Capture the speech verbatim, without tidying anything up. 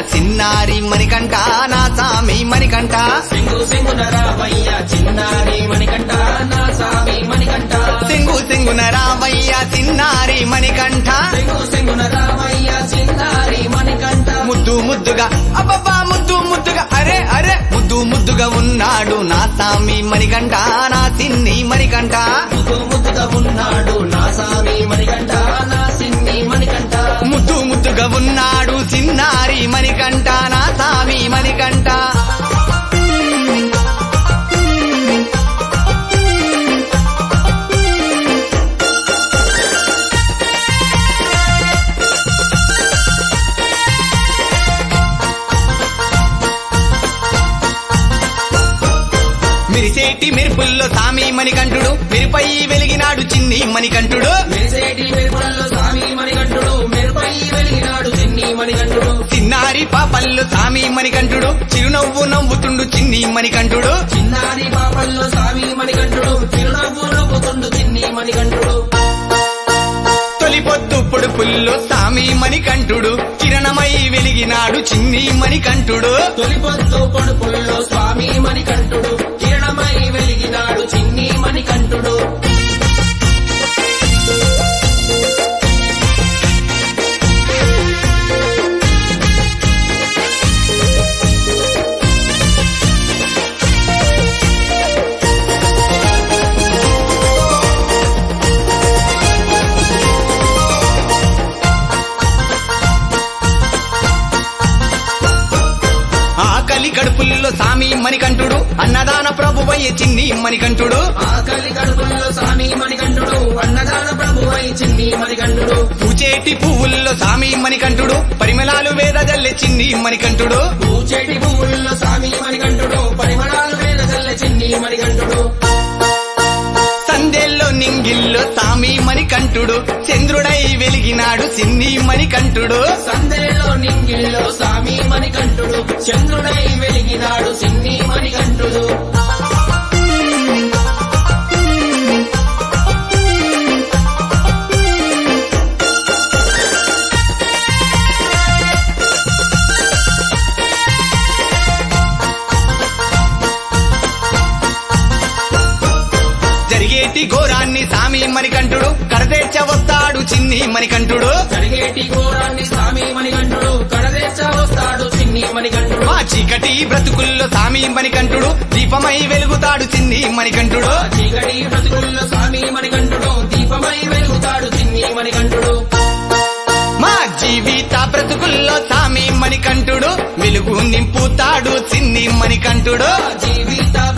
చిన్నారి మణికంఠ నా సామి మణికంఠ సింగు సింగున రావయ్య చిన్నారి మణికంఠ నా సామి మణికంఠ సింగు సింగున రావయ్య చిన్నారి మణికంఠ సింగు సింగున రావయ్య చిన్నారి మణికంఠ ముద్దు ముద్దుగా అబ్బబ్బా ముద్దు ముద్దుగా అరే అరే ముద్దు ముద్దుగా ఉన్నాడు నా సామి మణికంఠ నా సిన్ని మణికంఠ ముద్దు ముద్దుగా ఉన్నాడు నా సామి మణికంఠ నా సిన్ని మణికంఠ ముద్దు ముద్దుగా ఉన్నాడు చిన్నారి మణికంఠ నా సామి మణికంఠ మిరిసేటి మెరుపుల్లో సామి మణికంఠుడు మెరుపై వెలిగినాడు చిన్ని మణికంఠుడు మెరిసేటి మెరుపుల్లో సామి మణికంఠుడు మెరుపై వెలిగినాడు చిన్ని మణికంఠుడు చిన్నారి పాపల్లో సామి మణికంఠుడు చిరునవ్వు నవ్వుతుండు చిన్ని మణికంఠుడు చిన్నారి పాపల్లో సామి మణికంఠుడు చిరునవ్వు నవ్వుతుండు చిన్ని మణికంఠుడు తొలి పొద్దు పొడుపుల్లో సామి మణికంఠుడు కిరణమై వెలిగినాడు చిన్ని మణికంఠుడు తొలి పొద్దు పొడుపుల్లో స్వామి మణికంఠుడు కిరణమై వెలిగినాడు చిన్ని మణికంఠుడు ఆకలి కడుపుల్లో సామి మణికంఠుడు అన్నదాన ప్రభువయ్య చిన్ని మణికంఠుడు ఆకలి కడుపుల్లో సామి మణికంఠుడు అన్నదాన ప్రభువై చిన్ని మణికంఠుడు పూచేటి పువ్వుల్లో సామి మణికంఠుడు పరిమళాలు వేదజల్లె చిన్ని మణికంఠుడు పూచేటి పువ్వుల్లో సామి మణికంఠుడు పరిమళాలు వేదజల్లె చిన్ని మణికంఠుడు సందేల్లో నింగిల్లో సామి మణికంఠుడు చంద్రుడై వెలిగినాడు చిన్ని మణికంఠుడు సందేలో నింగిల్లో సామి మణికంఠుడు చంద్రుడై వెలిగినాడు చిన్ని మణికంఠుడు జరిగేటి ఘోరాన్ని సామి మణికంఠుడు కడతేర్చ వస్తాడు చిన్ని మణికంఠుడు జరిగేటి ఘోరాన్ని సామి మణికంఠుడు కడదేశ వస్తాడు చిన్ని మణికంఠుడు మా చీకటి బ్రతుకుల్లో సామి మణికంఠుడు దీపమై వెలుగుతాడు చిన్ని మణికంఠుడు చీకటి బ్రతుకుల్లో సామి మణికంఠుడు దీపమై వెలుగుతాడు చిన్ని మణికంఠుడు మా జీవిత బ్రతుకుల్లో సామి మణికంఠుడు వెలుగు నింపుతాడు చిన్ని మణికంఠుడు జీవిత